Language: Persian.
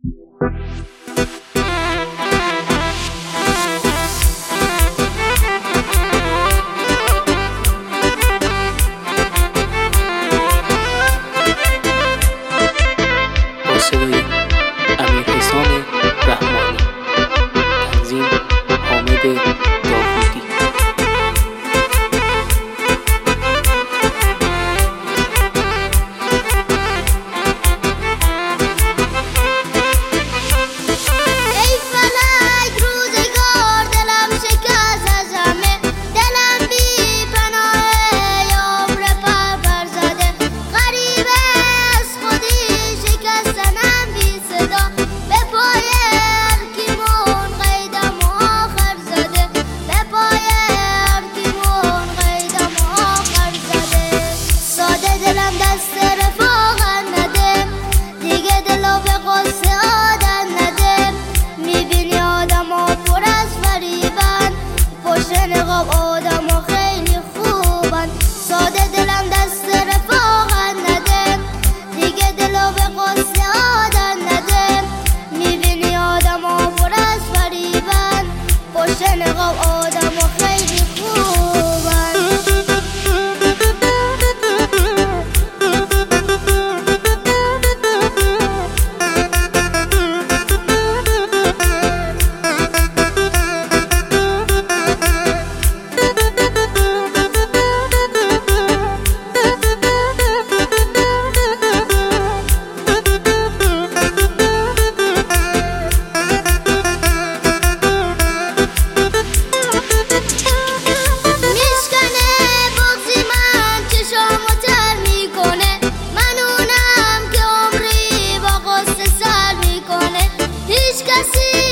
امیرحسام رحمانی. تنظیم حامد داوودی. ای فلک روزگار دلم شکست از همه، دلم بی پناه عمر پرپر زده، غریب از خودی شکستنم بی صدا، به پای ارکیمون قیدم آخر زده، به پای ارکیمون قیدم آخر زده. ساده دلم دست رفاقت نده، دیگه دلو به قصه عادت نده. میبینی آدم ها پر از فریبن، پشت نقاب آدم ها خیلی خوبن. ساده دلم دست رفاقت نده، دیگه دلو به قصه عادت نده. میبینی آدم ها پر از فریبن، پشت نقاب آدم ها خیلی خوبن. هیچ کسی